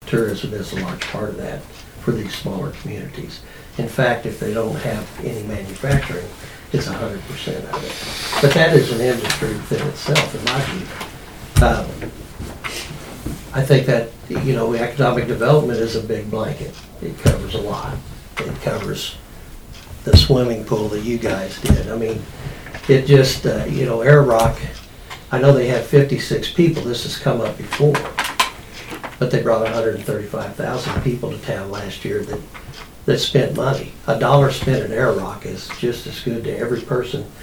tourism is a large part of that for these smaller communities. In fact, if they don't have any manufacturing, it's 100% of it. But that is an industry within itself, in my view. I think that, you know, economic development is a big blanket. It covers a lot. It covers the swimming pool that you guys did. I mean, it just, you know, Air Rock, I know they have 56 people. This has come up before. But they brought 135,000 people to town last year that spent money. $1 spent at Air Rock is just as good to every person